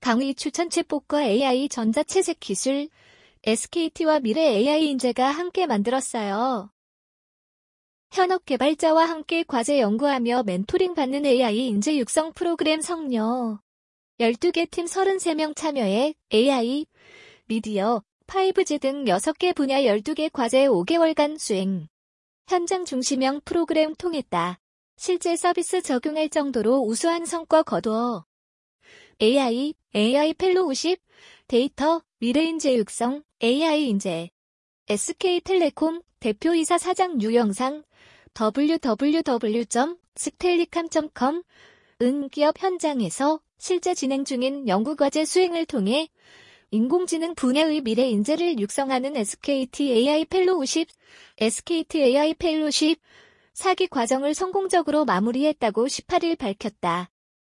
강의 추천 챗봇과 AI 전자채색 기술, SKT와 미래 AI 인재가 함께 만들었어요. 현업 개발자와 함께 과제 연구하며 멘토링 받는 AI 인재 육성 프로그램 성료. 12개 팀 33명 참여해 AI, 미디어, 5G 등 6개 분야 12개 과제 5개월간 수행. 현장 중심형 프로그램 통했다. 실제 서비스 적용할 정도로 우수한 성과 거두어. AI 펠로우 50, 데이터, 미래인재 육성, AI 인재. SK텔레콤 대표이사 사장 유영상, www.skellicam.com 기업 현장에서 실제 진행 중인 연구과제 수행을 통해 인공지능 분야의 미래 인재를 육성하는 SKT AI 펠로우십, SKT AI 펠로십 4기 과정을 성공적으로 마무리했다고 18일 밝혔다.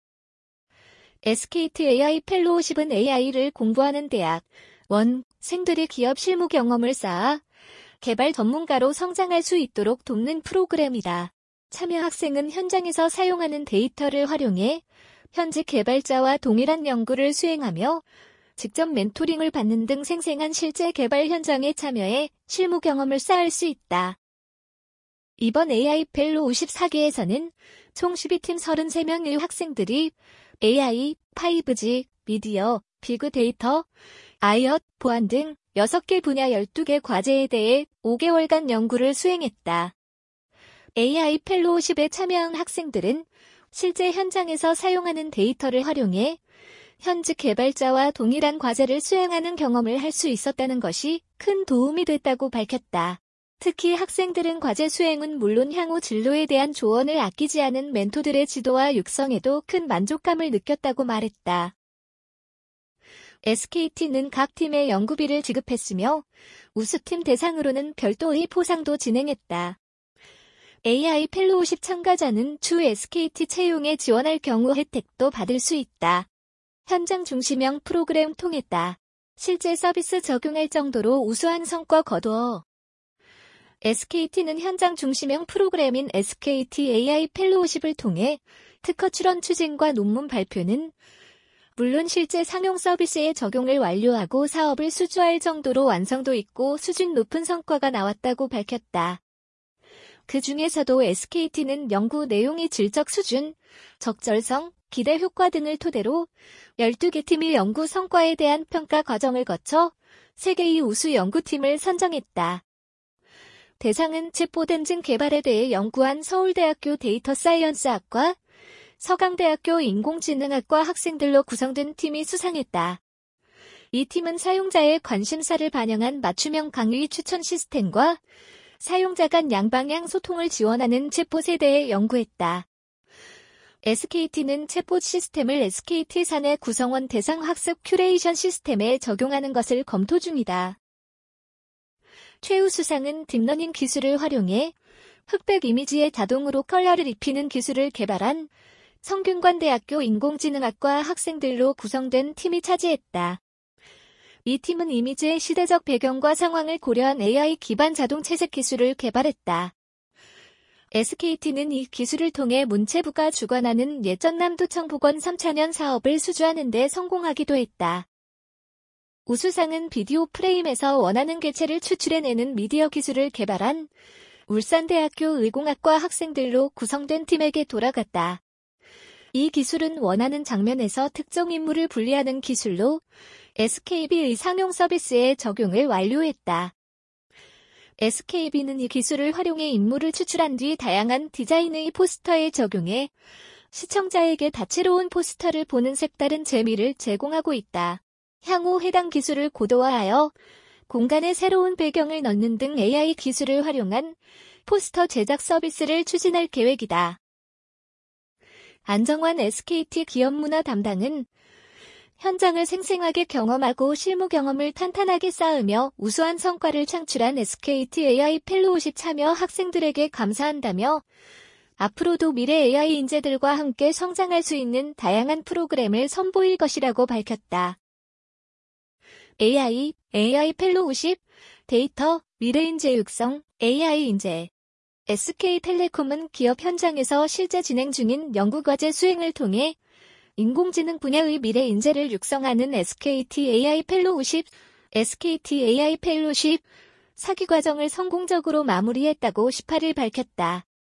SKT AI 펠로우십은 AI를 공부하는 대학, 원생들이 기업 실무 경험을 쌓아 개발 전문가로 성장할 수 있도록 돕는 프로그램이다. 참여 학생은 현장에서 사용하는 데이터를 활용해 현지 개발자와 동일한 연구를 수행하며 직접 멘토링을 받는 등 생생한 실제 개발 현장에 참여해 실무 경험을 쌓을 수 있다. 이번 AI 펠로우 54기에서는 총 12팀 33명의 학생들이 AI, 5G, 미디어, 빅데이터, IoT, 보안 등 6개 분야 12개 과제에 대해 5개월간 연구를 수행했다. AI 펠로우십에 참여한 학생들은 실제 현장에서 사용하는 데이터를 활용해 현지 개발자와 동일한 과제를 수행하는 경험을 할 수 있었다는 것이 큰 도움이 됐다고 밝혔다. 특히 학생들은 과제 수행은 물론 향후 진로에 대한 조언을 아끼지 않은 멘토들의 지도와 육성에도 큰 만족감을 느꼈다고 말했다. SKT는 각 팀에 연구비를 지급했으며 우수팀 대상으로는 별도의 포상도 진행했다. AI 펠로우십 참가자는 추후 SKT 채용에 지원할 경우 혜택도 받을 수 있다. 현장 중심형 프로그램 통했다. 실제 서비스 적용할 정도로 우수한 성과 거두어. SKT는 현장 중심형 프로그램인 SKT AI 펠로우십을 통해 특허 출원 추진과 논문 발표는 물론 실제 상용 서비스의 적용을 완료하고 사업을 수주할 정도로 완성도 있고 수준 높은 성과가 나왔다고 밝혔다. 그 중에서도 SKT는 연구 내용의 질적 수준, 적절성, 기대 효과 등을 토대로 12개 팀의 연구 성과에 대한 평가 과정을 거쳐 3개의 우수 연구팀을 선정했다. 대상은 챗봇 엔진 개발에 대해 연구한 서울대학교 데이터 사이언스학과, 서강대학교 인공지능학과 학생들로 구성된 팀이 수상했다. 이 팀은 사용자의 관심사를 반영한 맞춤형 강의 추천 시스템과 사용자 간 양방향 소통을 지원하는 챗봇에 대해 연구했다. SKT는 챗봇 시스템을 SKT 사내 구성원 대상 학습 큐레이션 시스템에 적용하는 것을 검토 중이다. 최우수상은 딥러닝 기술을 활용해 흑백 이미지에 자동으로 컬러를 입히는 기술을 개발한 성균관대학교 인공지능학과 학생들로 구성된 팀이 차지했다. 이 팀은 이미지의 시대적 배경과 상황을 고려한 AI 기반 자동 채색 기술을 개발했다. SKT는 이 기술을 통해 문체부가 주관하는 예전남도청 보건 3차년 사업을 수주하는 데 성공하기도 했다. 우수상은 비디오 프레임에서 원하는 객체를 추출해내는 미디어 기술을 개발한 울산대학교 의공학과 학생들로 구성된 팀에게 돌아갔다. 이 기술은 원하는 장면에서 특정 인물을 분리하는 기술로 SKB의 상용 서비스에 적용을 완료했다. SKB는 이 기술을 활용해 인물을 추출한 뒤 다양한 디자인의 포스터에 적용해 시청자에게 다채로운 포스터를 보는 색다른 재미를 제공하고 있다. 향후 해당 기술을 고도화하여 공간에 새로운 배경을 넣는 등 AI 기술을 활용한 포스터 제작 서비스를 추진할 계획이다. 안정환 SKT 기업문화 담당은 현장을 생생하게 경험하고 실무 경험을 탄탄하게 쌓으며 우수한 성과를 창출한 SKT AI 펠로우십 참여 학생들에게 감사한다며 앞으로도 미래 AI 인재들과 함께 성장할 수 있는 다양한 프로그램을 선보일 것이라고 밝혔다. AI 펠로우십, 데이터, 미래인재 육성, AI 인재. SK텔레콤은 기업 현장에서 실제 진행 중인 연구과제 수행을 통해 인공지능 분야의 미래 인재를 육성하는 SKT AI 펠로우십, SKT AI 펠로십 사기 과정을 성공적으로 마무리했다고 18일 밝혔다.